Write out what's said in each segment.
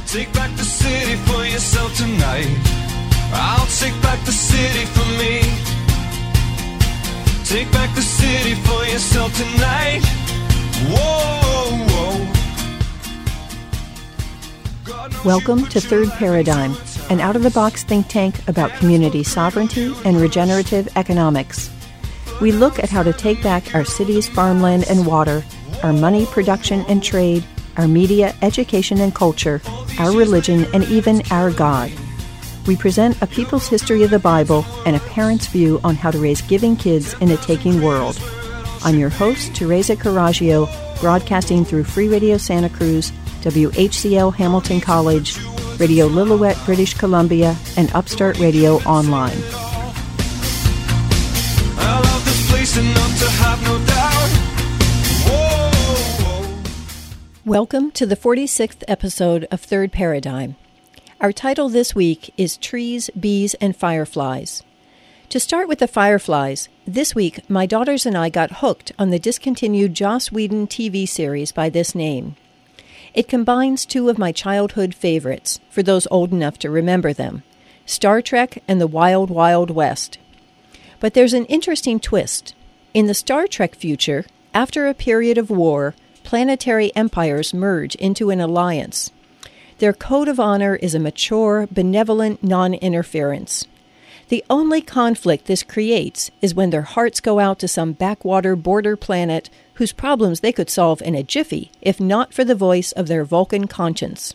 Take back the city for yourself tonight. I'll take back the city for me. Take back the city for yourself tonight. Whoa, whoa. Welcome to Third Paradigm, an out-of-the-box think tank about community sovereignty and regenerative economics. We look at how to take back our city's farmland and water, our money, production, and trade, our media, education, and culture, our religion, and even our God. We present a people's history of the Bible and a parent's view on how to raise giving kids in a taking world. I'm your host, Teresa Caraggio, broadcasting through Free Radio Santa Cruz, WHCL Hamilton College, Radio Lillooet, British Columbia, and Upstart Radio Online. I love this place enough to have no doubt. Whoa, whoa. Welcome to the 46th episode of Third Paradigm. Our title this week is Trees, Bees, and Fireflies. To start with the fireflies, this week my daughters and I got hooked on the discontinued Joss Whedon TV series by this name. It combines two of my childhood favorites, for those old enough to remember them, Star Trek and the Wild Wild West. But there's an interesting twist. In the Star Trek future, after a period of war, planetary empires merge into an alliance. Their code of honor is a mature, benevolent non-interference. The only conflict this creates is when their hearts go out to some backwater border planet whose problems they could solve in a jiffy, if not for the voice of their Vulcan conscience.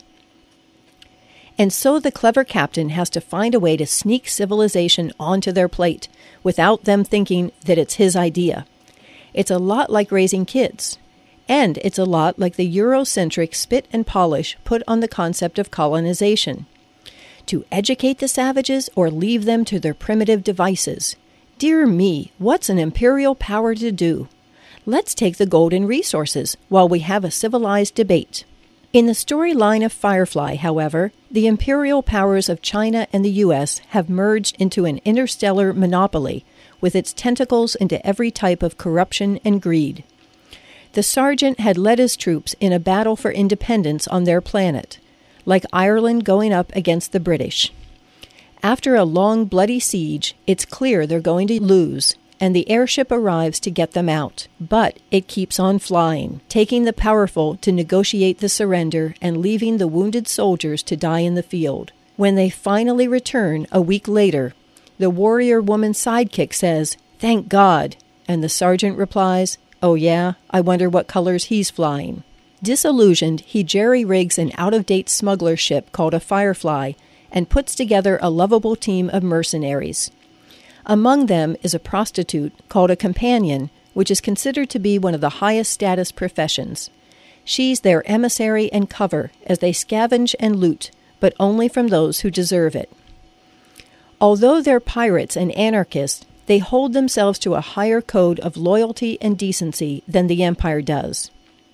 And so the clever captain has to find a way to sneak civilization onto their plate, without them thinking that it's his idea. It's a lot like raising kids. And it's a lot like the Eurocentric spit and polish put on the concept of colonization. To educate the savages or leave them to their primitive devices. Dear me, what's an imperial power to do? Let's take the golden resources while we have a civilized debate. In the storyline of Firefly, however, the imperial powers of China and the U.S. have merged into an interstellar monopoly with its tentacles into every type of corruption and greed. The sergeant had led his troops in a battle for independence on their planet, like Ireland going up against the British. After a long, bloody siege, it's clear they're going to lose, and the airship arrives to get them out. But it keeps on flying, taking the powerful to negotiate the surrender and leaving the wounded soldiers to die in the field. When they finally return a week later, the warrior woman's sidekick says, "Thank God," and the sergeant replies, "Oh yeah, I wonder what colors he's flying." Disillusioned, he jerry-rigs an out-of-date smuggler ship called a Firefly and puts together a lovable team of mercenaries. Among them is a prostitute called a companion, which is considered to be one of the highest status professions. She's their emissary and cover as they scavenge and loot, but only from those who deserve it. Although they're pirates and anarchists, they hold themselves to a higher code of loyalty and decency than the Empire does.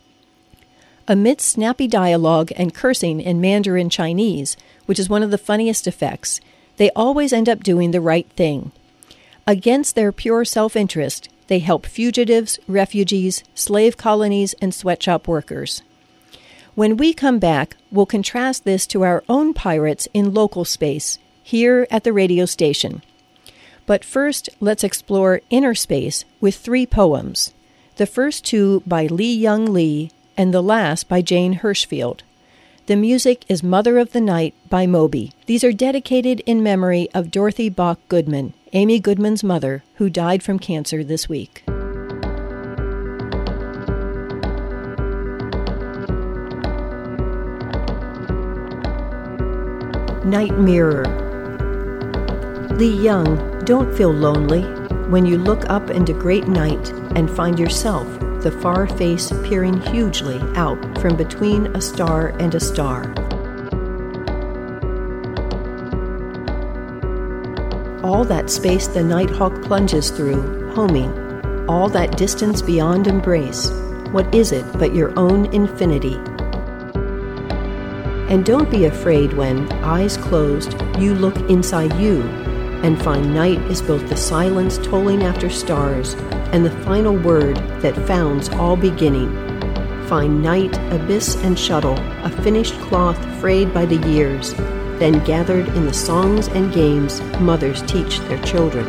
Amidst snappy dialogue and cursing in Mandarin Chinese, which is one of the funniest effects, they always end up doing the right thing. Against their pure self-interest, they help fugitives, refugees, slave colonies, and sweatshop workers. When we come back, we'll contrast this to our own pirates in local space, here at the radio station. But first, let's explore inner space with 3 poems. The first 2 by Lee Young Lee, and the last by Jane Hirschfield. The music is Mother of the Night by Moby. These are dedicated in memory of Dorothy Bach Goodman, Amy Goodman's mother, who died from cancer this week. Night Mirror. Lee Young, don't feel lonely when you look up into great night and find yourself, the far face peering hugely out from between a star and a star. All that space the nighthawk plunges through, homing, all that distance beyond embrace, what is it but your own infinity? And don't be afraid when, eyes closed, you look inside you and find night is both the silence tolling after stars and the final word that founds all beginning. find night, abyss, and shuttle, a finished cloth frayed by the years, then gathered in the songs and games mothers teach their children.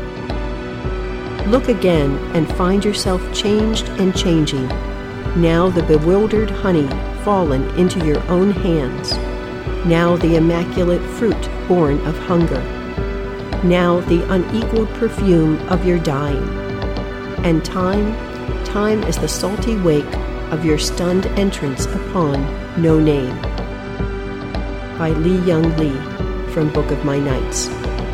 Look again and find yourself changed and changing, now the bewildered honey fallen into your own hands, now the immaculate fruit born of hunger, now the unequaled perfume of your dying. And time is the salty wake of your stunned entrance upon no name. By Li Young Lee, from Book of My Nights.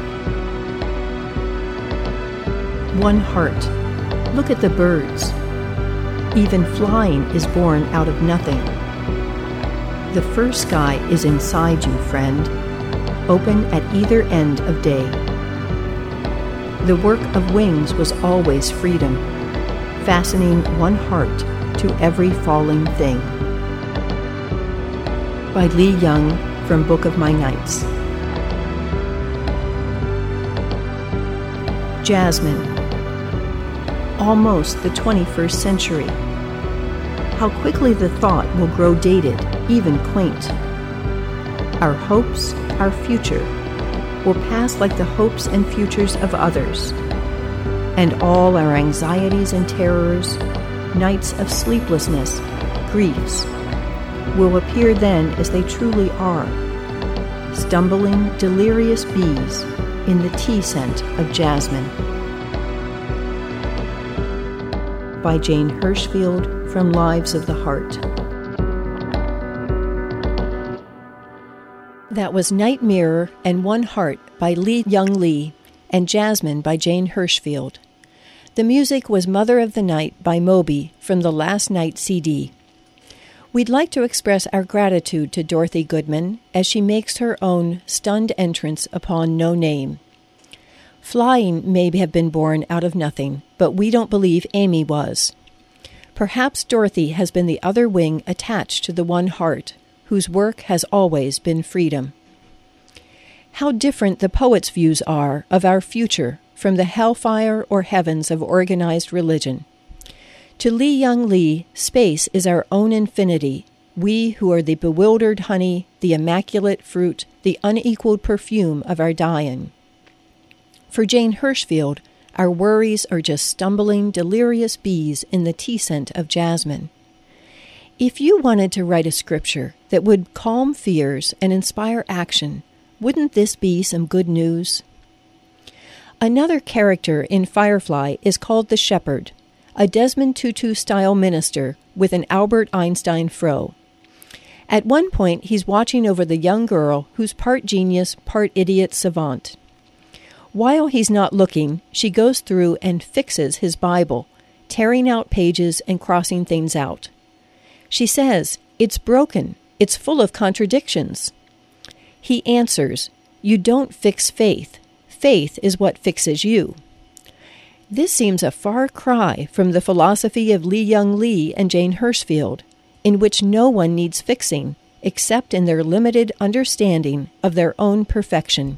One heart. Look at the birds. Even flying is born out of nothing. The first sky is inside you, friend, open at either end of day. The work of wings was always freedom, fastening one heart to every falling thing. By Li Young, from Book of My Nights. Jasmine. Almost the 21st century. How quickly the thought will grow dated, even quaint. Our hopes, our future, will pass like the hopes and futures of others. And all our anxieties and terrors, nights of sleeplessness, griefs, will appear then as they truly are, stumbling, delirious bees in the tea scent of jasmine. By Jane Hirshfield, from Lives of the Heart. That was Night Mirror and One Heart by Li Young Lee and Jasmine by Jane Hirshfield. The music was Mother of the Night by Moby from the Last Night CD. We'd like to express our gratitude to Dorothy Goodman as she makes her own stunned entrance upon no name. Flying may have been born out of nothing, but we don't believe Amy was. Perhaps Dorothy has been the other wing attached to the one heart, whose work has always been freedom. How different the poet's views are of our future from the hellfire or heavens of organized religion. To Li Young Lee, space is our own infinity, we who are the bewildered honey, the immaculate fruit, the unequaled perfume of our dying. For Jane Hirshfield, our worries are just stumbling, delirious bees in the tea scent of jasmine. If you wanted to write a scripture that would calm fears and inspire action, wouldn't this be some good news? Another character in Firefly is called the Shepherd, a Desmond Tutu-style minister with an Albert Einstein fro. At one point, he's watching over the young girl who's part genius, part idiot savant. While he's not looking, she goes through and fixes his Bible, tearing out pages and crossing things out. She says, "It's broken. It's full of contradictions." He answers, "You don't fix faith. Faith is what fixes you." This seems a far cry from the philosophy of Li Young Lee and Jane Hirshfield, in which no one needs fixing, except in their limited understanding of their own perfection.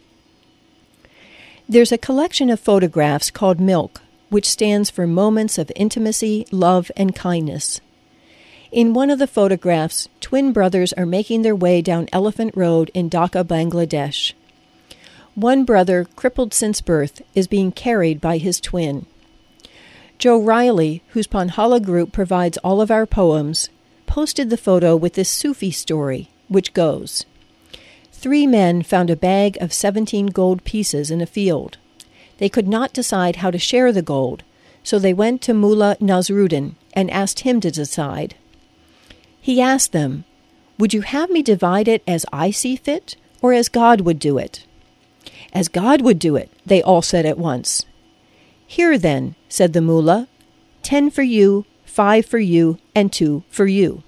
There's a collection of photographs called Milk, which stands for Moments of Intimacy, Love, and Kindness. In one of the photographs, twin brothers are making their way down Elephant Road in Dhaka, Bangladesh. One brother, crippled since birth, is being carried by his twin. Joe Riley, whose Panhala group provides all of our poems, posted the photo with this Sufi story, which goes, 3 men found a bag of 17 gold pieces in a field. They could not decide how to share the gold, so they went to Mullah Nasruddin and asked him to decide. He asked them, "Would you have me divide it as I see fit, or as God would do it?" "As God would do it," they all said at once. "Here then," said the mullah, 10 for you, 5 for you, and 2 for you.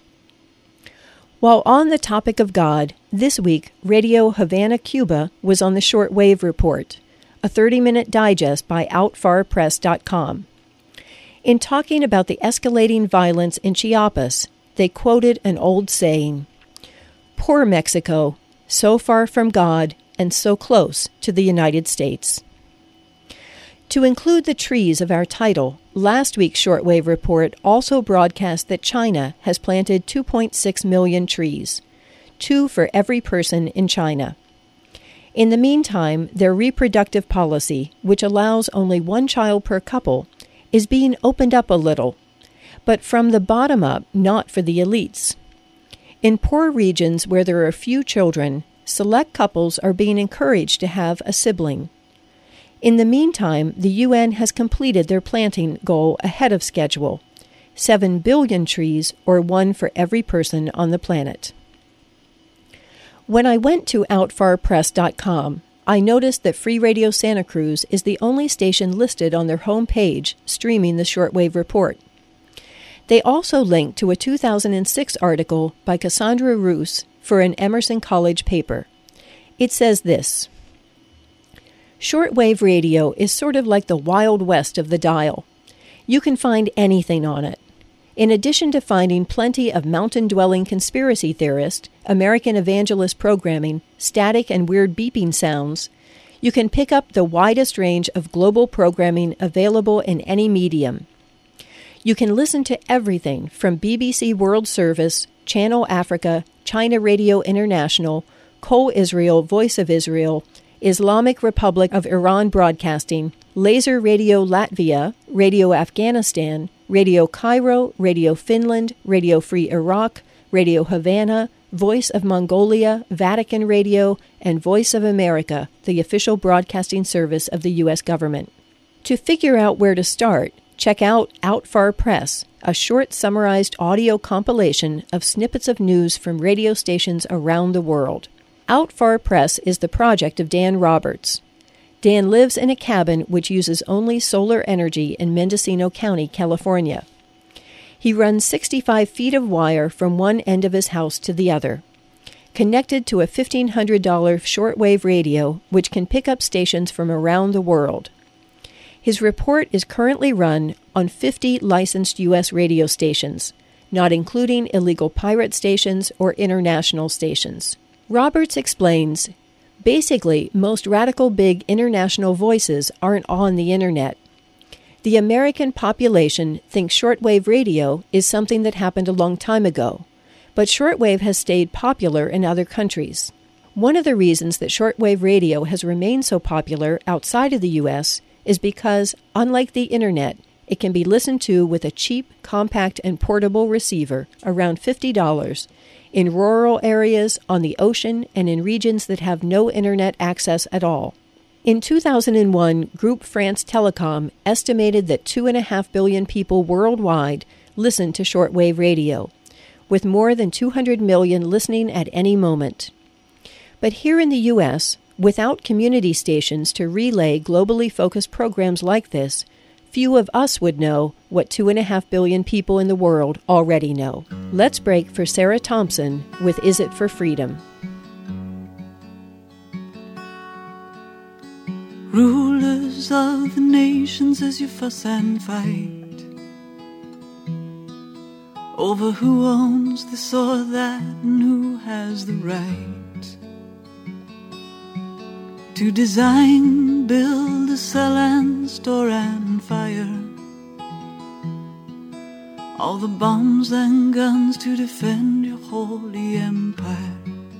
While on the topic of God, this week Radio Havana, Cuba was on the Shortwave Report, a 30-minute digest by OutFarPress.com. In talking about the escalating violence in Chiapas, they quoted an old saying, "Poor Mexico, so far from God and so close to the United States." To include the trees of our title, Last week's shortwave report also broadcast that China has planted 2.6 million trees, 2 for every person in China. In the meantime, their reproductive policy, which allows only 1 child per couple, is being opened up a little, but from the bottom up, not for the elites. In poor regions where there are few children, select couples are being encouraged to have a sibling. In the meantime, the UN has completed their planting goal ahead of schedule, 7 billion trees, or 1 for every person on the planet. When I went to outfarpress.com, I noticed that Free Radio Santa Cruz is the only station listed on their home page streaming the shortwave report. They also link to a 2006 article by Cassandra Roos for an Emerson College paper. It says this: shortwave radio is sort of like the Wild West of the dial. You can find anything on it. In addition to finding plenty of mountain-dwelling conspiracy theorists, American evangelist programming, static and weird beeping sounds, you can pick up the widest range of global programming available in any medium. You can listen to everything from BBC World Service, Channel Africa, China Radio International, Kol Israel, Voice of Israel, Islamic Republic of Iran Broadcasting, Laser Radio Latvia, Radio Afghanistan, Radio Cairo, Radio Finland, Radio Free Iraq, Radio Havana, Voice of Mongolia, Vatican Radio, and Voice of America, the official broadcasting service of the U.S. government. To figure out where to start, check out Outfar Press, a short summarized audio compilation of snippets of news from radio stations around the world. Outfar Press is the project of Dan Roberts. Dan lives in a cabin which uses only solar energy in Mendocino County, California. He runs 65 feet of wire from one end of his house to the other, connected to a $1,500 shortwave radio which can pick up stations from around the world. His report is currently run on 50 licensed U.S. radio stations, not including illegal pirate stations or international stations. Roberts explains, basically, most radical big international voices aren't on the Internet. The American population thinks shortwave radio is something that happened a long time ago, but shortwave has stayed popular in other countries. One of the reasons that shortwave radio has remained so popular outside of the U.S. is because, unlike the Internet, it can be listened to with a cheap, compact, and portable receiver, around $50, in rural areas, on the ocean, and in regions that have no Internet access at all. In 2001, Groupe France Telecom estimated that 2.5 billion people worldwide listen to shortwave radio, with more than 200 million listening at any moment. But here in the U.S., without community stations to relay globally focused programs like this, few of us would know what 2.5 billion people in the world already know. Let's break for Sarah Thompson with Is It for Freedom? Rulers of the nations, as you fuss and fight over who owns this or that and who has the right to design, build, sell and store and fire all the bombs and guns to defend your holy empire.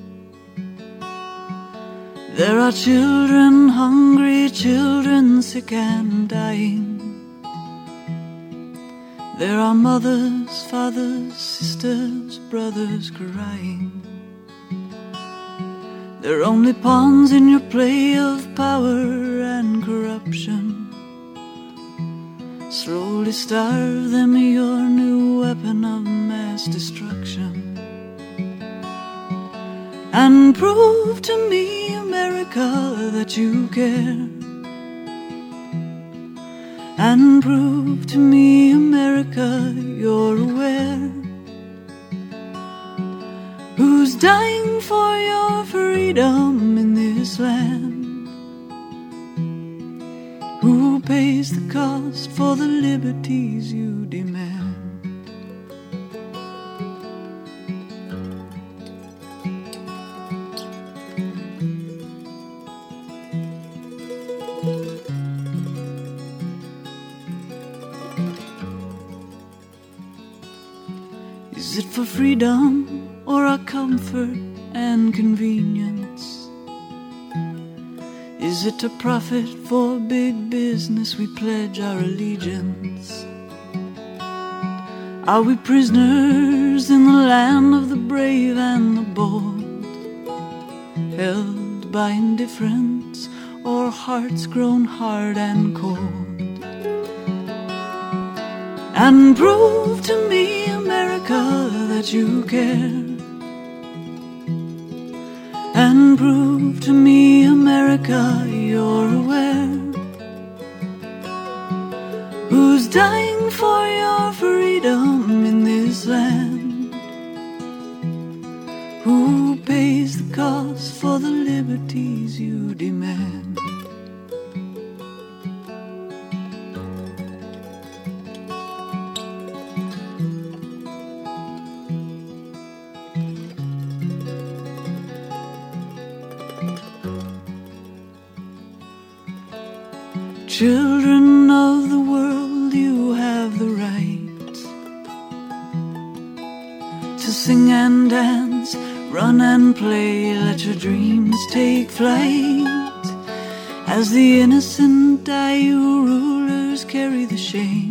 There are children hungry, children sick and dying. There are mothers, fathers, sisters, brothers crying. They're only pawns in your play of power and corruption. Slowly starve them, your new weapon of mass destruction. And prove to me, America, that you care. And prove to me, America, you're aware. Who's dying for your freedom in this land? Who pays the cost for the liberties you demand? Is it for freedom or our comfort and convenience? Is it to profit for big business we pledge our allegiance? Are we prisoners in the land of the brave and the bold, held by indifference or hearts grown hard and cold? And prove to me, America, that you care. And prove to me, America, you're aware. Who's dying for your freedom in this land? Who pays the cost for the liberties you demand? Children of the world, you have the right to sing and dance, run and play, let your dreams take flight. As the innocent die, you rulers carry the shame.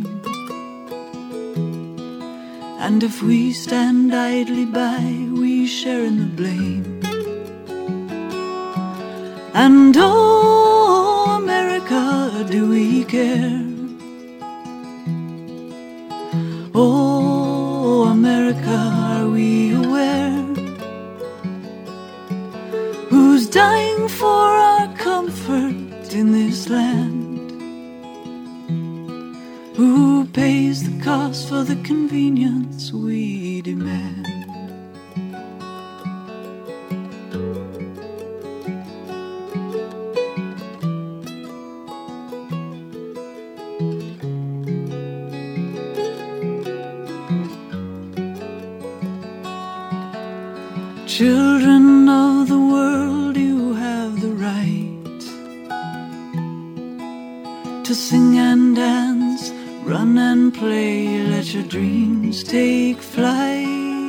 And if we stand idly by, we share in the blame. And oh, America, do we care? Oh, America, are we aware? Who's dying for our comfort in this land? Who pays the cost for the convenience we demand? Children of the world, you have the right to sing and dance, run and play, let your dreams take flight.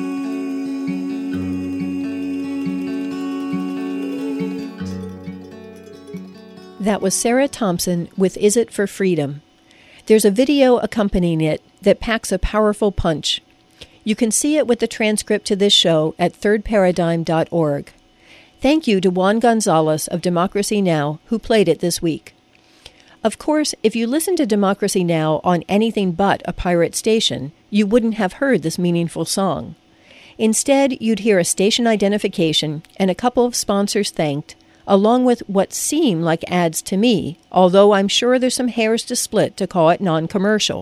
That was Sarah Thompson with Is It for Freedom? There's a video accompanying it that packs a powerful punch. You can see it with the transcript to this show at thirdparadigm.org. Thank you to Juan Gonzalez of Democracy Now! Who played it this week. Of course, if you listen to Democracy Now! On anything but a pirate station, you wouldn't have heard this meaningful song. Instead, you'd hear a station identification and a couple of sponsors thanked, along with what seem like ads to me, although I'm sure there's some hairs to split to call it non-commercial.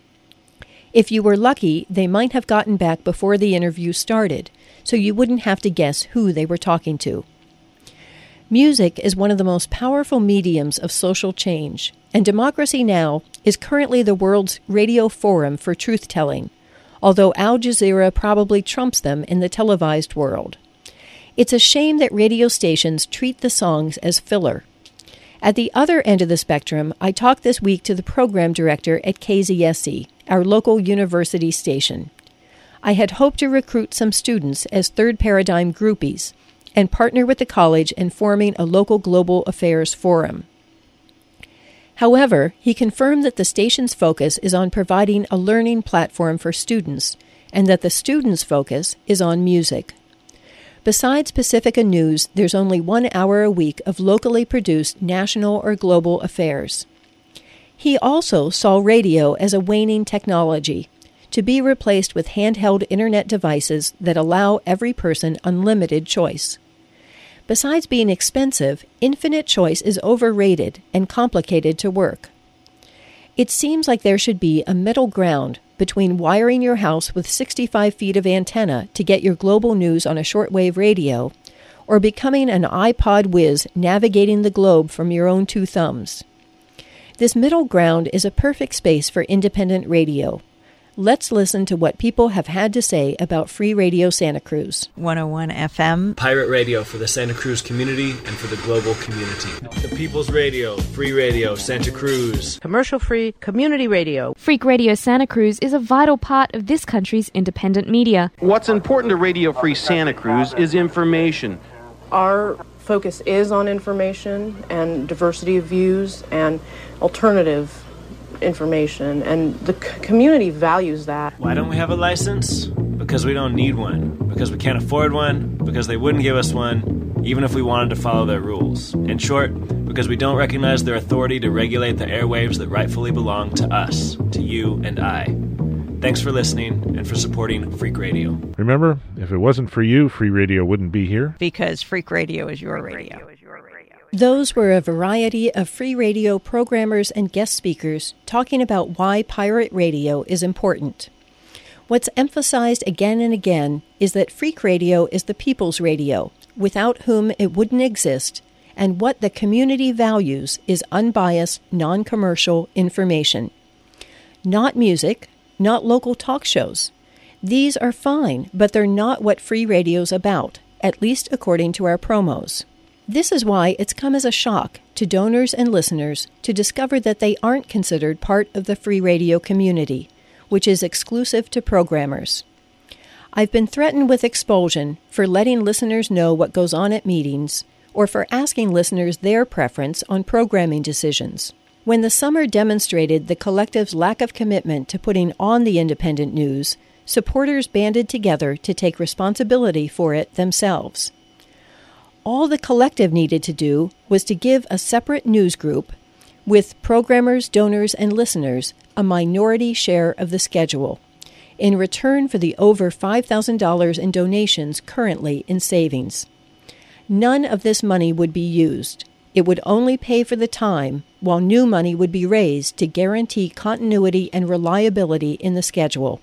If you were lucky, they might have gotten back before the interview started, so you wouldn't have to guess who they were talking to. Music is one of the most powerful mediums of social change, and Democracy Now! Is currently the world's radio forum for truth-telling, although Al Jazeera probably trumps them in the televised world. It's a shame that radio stations treat the songs as filler. At the other end of the spectrum, I talked this week to the program director at KZSC, our local university station. I had hoped to recruit some students as Third Paradigm groupies and partner with the college in forming a local global affairs forum. However, he confirmed that the station's focus is on providing a learning platform for students and that the students' focus is on music. Besides Pacifica News, there's only 1 hour a week of locally produced national or global affairs. He also saw radio as a waning technology, to be replaced with handheld internet devices that allow every person unlimited choice. Besides being expensive, infinite choice is overrated and complicated to work. It seems like there should be a middle ground between wiring your house with 65 feet of antenna to get your global news on a shortwave radio, or becoming an iPod whiz navigating the globe from your own 2 thumbs. This middle ground is a perfect space for independent radio. Let's listen to what people have had to say about Free Radio Santa Cruz. 101 FM. Pirate radio for the Santa Cruz community and for the global community. The People's Radio, Free Radio, Santa Cruz. Commercial-free community radio. Freak Radio Santa Cruz is a vital part of this country's independent media. What's important to Radio Free Santa Cruz is information. Our focus is on information and diversity of views and alternative information, and the community values that. Why don't we have a license? Because we don't need one. Because we can't afford one. Because they wouldn't give us one, even if we wanted to follow their rules. In short, because we don't recognize their authority to regulate the airwaves that rightfully belong to us, to you and I. Thanks for listening and for supporting Freak Radio. Remember, if it wasn't for you, Free Radio wouldn't be here. Because Freak Radio is your radio. Those were a variety of Free Radio programmers and guest speakers talking about why pirate radio is important. What's emphasized again and again is that Freak Radio is the people's radio, without whom it wouldn't exist, and what the community values is unbiased, non-commercial information. Not music, not local talk shows. These are fine, but they're not what Free Radio's about, at least according to our promos. This is why it's come as a shock to donors and listeners to discover that they aren't considered part of the Free Radio community, which is exclusive to programmers. I've been threatened with expulsion for letting listeners know what goes on at meetings, or for asking listeners their preference on programming decisions. When the summer demonstrated the collective's lack of commitment to putting on the independent news, supporters banded together to take responsibility for it themselves. All the collective needed to do was to give a separate news group, with programmers, donors, and listeners, a minority share of the schedule, in return for the over $5,000 in donations currently in savings. None of this money would be used. It would only pay for the time, while new money would be raised to guarantee continuity and reliability in the schedule.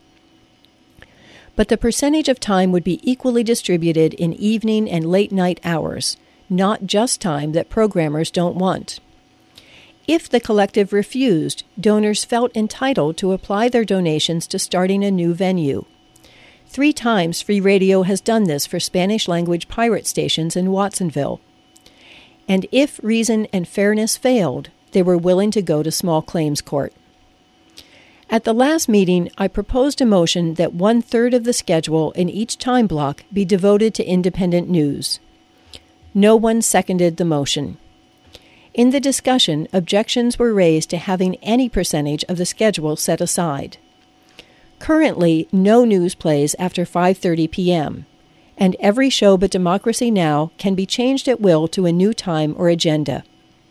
But the percentage of time would be equally distributed in evening and late-night hours, not just time that programmers don't want. If the collective refused, donors felt entitled to apply their donations to starting a new venue. 3 times Free Radio has done this for Spanish-language pirate stations in Watsonville. And if reason and fairness failed, they were willing to go to small claims court. At the last meeting, I proposed a motion that 1/3 of the schedule in each time block be devoted to independent news. No one seconded the motion. In the discussion, objections were raised to having any percentage of the schedule set aside. Currently, no news plays after 5:30 p.m., and every show but Democracy Now! Can be changed at will to a new time or agenda.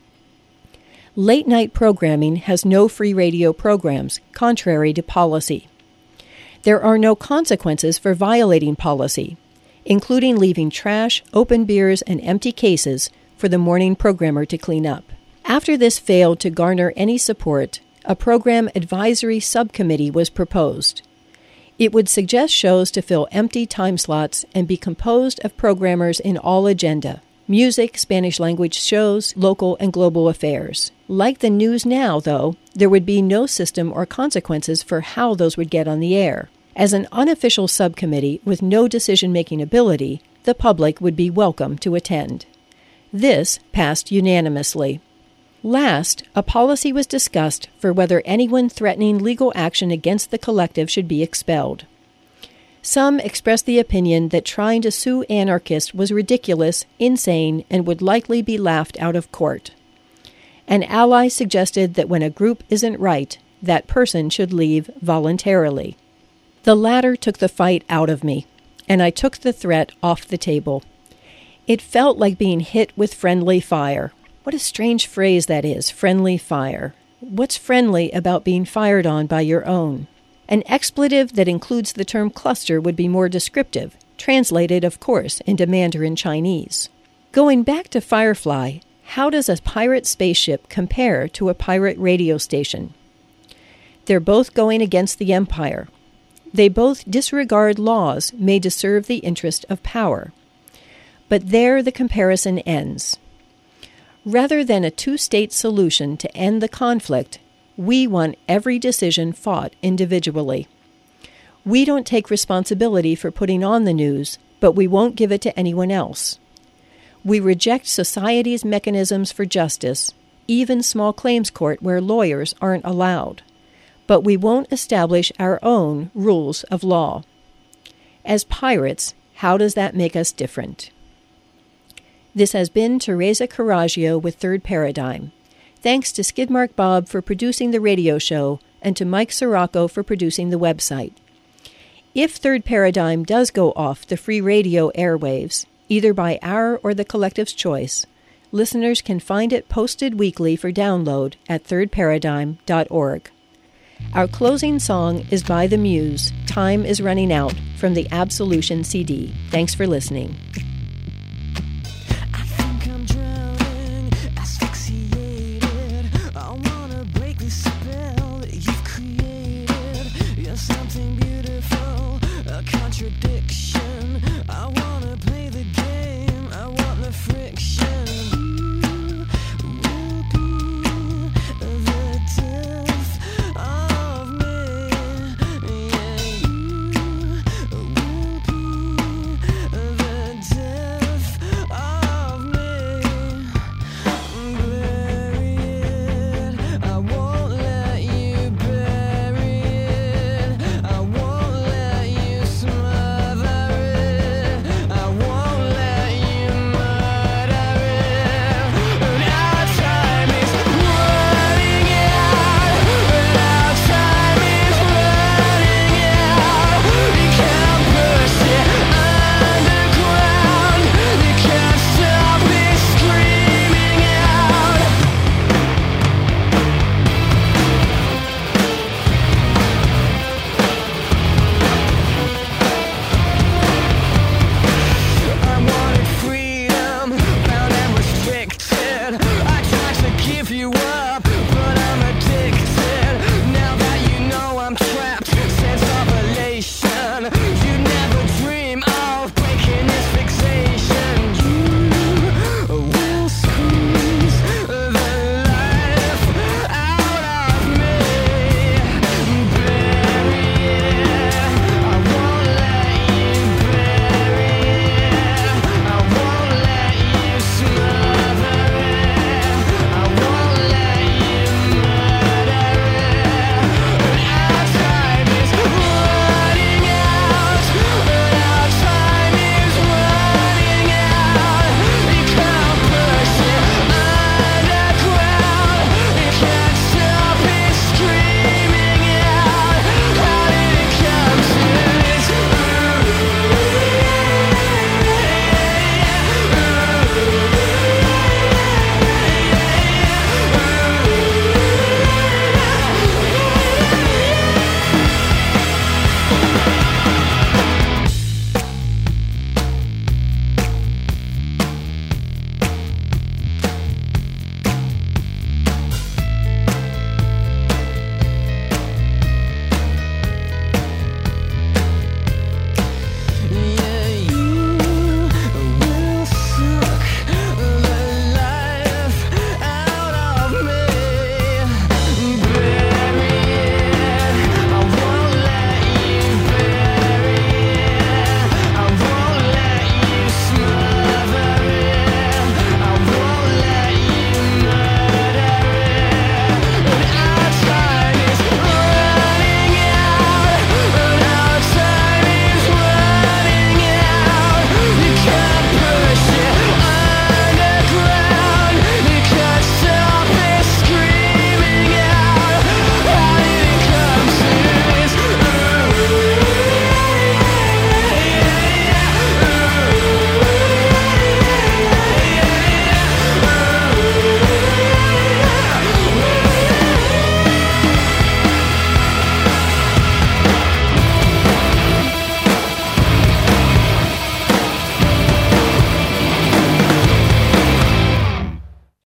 Late-night programming has no Free Radio programs, contrary to policy. There are no consequences for violating policy, including leaving trash, open beers, and empty cases for the morning programmer to clean up. After this failed to garner any support, a program advisory subcommittee was proposed. It would suggest shows to fill empty time slots and be composed of programmers in all agenda: music, Spanish-language shows, local and global affairs. Like the News Now, though, there would be no system or consequences for how those would get on the air. As an unofficial subcommittee with no decision-making ability, the public would be welcome to attend. This passed unanimously. Last, a policy was discussed for whether anyone threatening legal action against the collective should be expelled. Some expressed the opinion that trying to sue anarchists was ridiculous, insane, and would likely be laughed out of court. An ally suggested that when a group isn't right, that person should leave voluntarily. The latter took the fight out of me, and I took the threat off the table. It felt like being hit with friendly fire. What a strange phrase that is, friendly fire. What's friendly about being fired on by your own? An expletive that includes the term cluster would be more descriptive, translated, of course, into Mandarin Chinese. Going back to Firefly, how does a pirate spaceship compare to a pirate radio station? They're both going against the Empire. They both disregard laws made to serve the interest of power. But there the comparison ends. Rather than a 2-state solution to end the conflict, we want every decision fought individually. We don't take responsibility for putting on the news, but we won't give it to anyone else. We reject society's mechanisms for justice, even small claims court where lawyers aren't allowed. But we won't establish our own rules of law. As pirates, how does that make us different? This has been Teresa Caraggio with Third Paradigm. Thanks to Skidmark Bob for producing the radio show and to Mike Sirocco for producing the website. If Third Paradigm does go off the free radio airwaves, either by our or the collective's choice, listeners can find it posted weekly for download at thirdparadigm.org. Our closing song is by The Muse, Time is Running Out, from the Absolution CD. Thanks for listening. I think I'm drowning, asphyxiated. I wanna break the spell that you've created. You're something beautiful, a contradiction. I wanna play the game.